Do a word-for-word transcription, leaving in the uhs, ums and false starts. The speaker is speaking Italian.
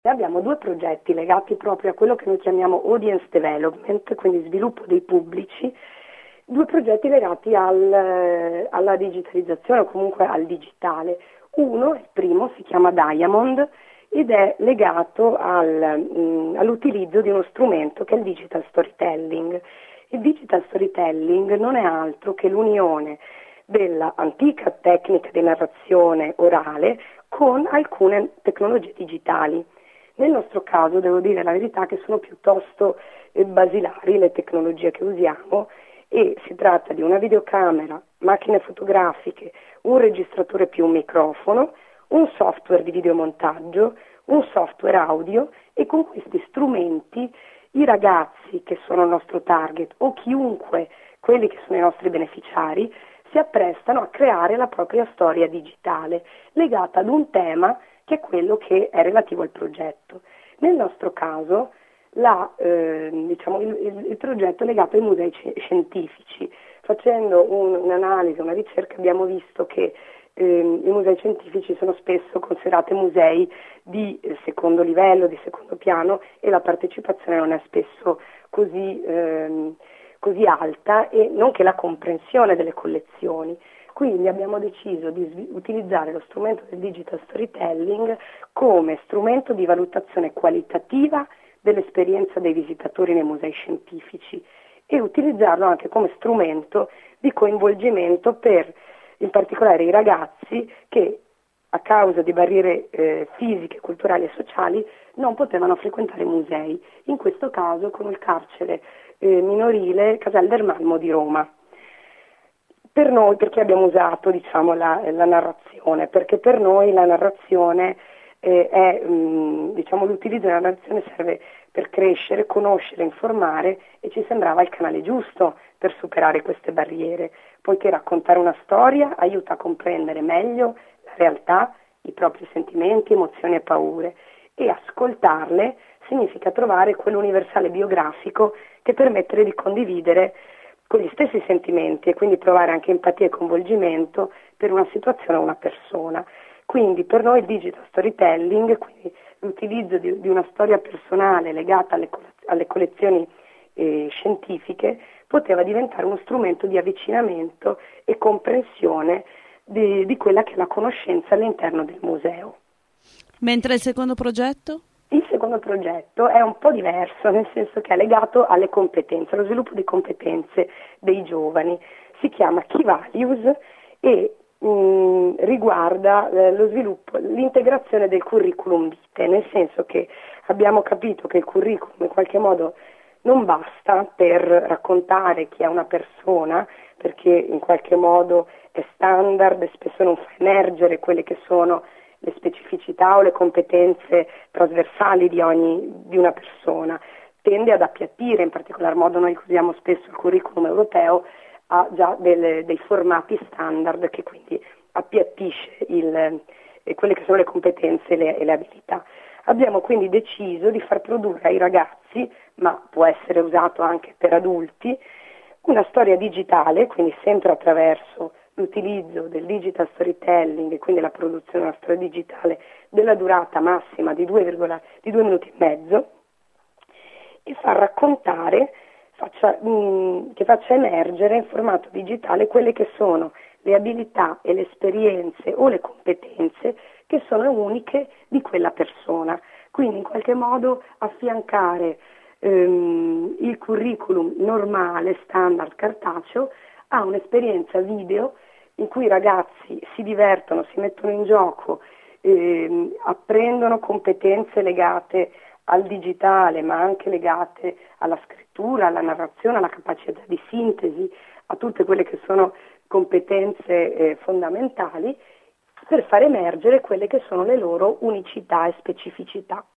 Abbiamo due progetti legati proprio a quello che noi chiamiamo audience development, quindi sviluppo dei pubblici, due progetti legati al, alla digitalizzazione o comunque al digitale. Uno, il primo, si chiama Diamond ed è legato al, mh, all'utilizzo di uno strumento che è il digital storytelling. Il digital storytelling non è altro che l'unione della antica tecnica di narrazione orale con alcune tecnologie digitali. Nel nostro caso devo dire la verità che sono piuttosto eh, basilari le tecnologie che usiamo e si tratta di una videocamera, macchine fotografiche, un registratore più un microfono, un software di videomontaggio, un software audio e con questi strumenti i ragazzi che sono il nostro target o chiunque, quelli che sono i nostri beneficiari, si apprestano a creare la propria storia digitale legata ad un tema che è quello che è relativo al progetto. Nel nostro caso la, eh, diciamo, il, il, il progetto è legato ai musei scientifici. Facendo un, un'analisi, una ricerca abbiamo visto che eh, i musei scientifici sono spesso considerati musei di eh, secondo livello, di secondo piano e la partecipazione non è spesso così, eh, così alta e nonché la comprensione delle collezioni. Quindi abbiamo deciso di sv- utilizzare lo strumento del digital storytelling come strumento di valutazione qualitativa dell'esperienza dei visitatori nei musei scientifici e utilizzarlo anche come strumento di coinvolgimento per in particolare i ragazzi che a causa di barriere eh, fisiche, culturali e sociali non potevano frequentare i musei, in questo caso con il carcere eh, minorile Casal del Malmo di Roma. Per noi, perché abbiamo usato diciamo, la, la narrazione? Perché per noi la narrazione eh, è, mh, diciamo, l'utilizzo della narrazione serve per crescere, conoscere, informare e ci sembrava il canale giusto per superare queste barriere, poiché raccontare una storia aiuta a comprendere meglio la realtà, i propri sentimenti, emozioni e paure e ascoltarle significa trovare quell'universale biografico che permette di condividere con gli stessi sentimenti e quindi provare anche empatia e coinvolgimento per una situazione o una persona. Quindi per noi il digital storytelling, quindi l'utilizzo di, di una storia personale legata alle, alle collezioni eh, scientifiche, poteva diventare uno strumento di avvicinamento e comprensione di, di quella che è la conoscenza all'interno del museo. Mentre il secondo progetto? Il secondo progetto è un po' diverso, nel senso che è legato alle competenze, allo sviluppo di competenze dei giovani. Si chiama Key Values e mh, riguarda eh, lo sviluppo, l'integrazione del curriculum vitae, nel senso che abbiamo capito che il curriculum in qualche modo non basta per raccontare chi è una persona, perché in qualche modo è standard e spesso non fa emergere quelle che sono le specificità o le competenze trasversali di ogni di una persona, tende ad appiattire, in particolar modo noi usiamo spesso il curriculum europeo, ha già delle, dei formati standard che quindi appiattisce il, eh, quelle che sono le competenze e le, e le abilità. Abbiamo quindi deciso di far produrre ai ragazzi, ma può essere usato anche per adulti, una storia digitale, quindi sempre attraverso l'utilizzo del digital storytelling e quindi la produzione di una storia digitale della durata massima di due, di due minuti e mezzo e far raccontare, faccia, mh, che faccia emergere in formato digitale quelle che sono le abilità e le esperienze o le competenze che sono uniche di quella persona. Quindi in qualche modo affiancare ehm, il curriculum normale, standard, cartaceo a un'esperienza video in cui i ragazzi si divertono, si mettono in gioco, ehm, apprendono competenze legate al digitale, ma anche legate alla scrittura, alla narrazione, alla capacità di sintesi, a tutte quelle che sono competenze eh, fondamentali per far emergere quelle che sono le loro unicità e specificità.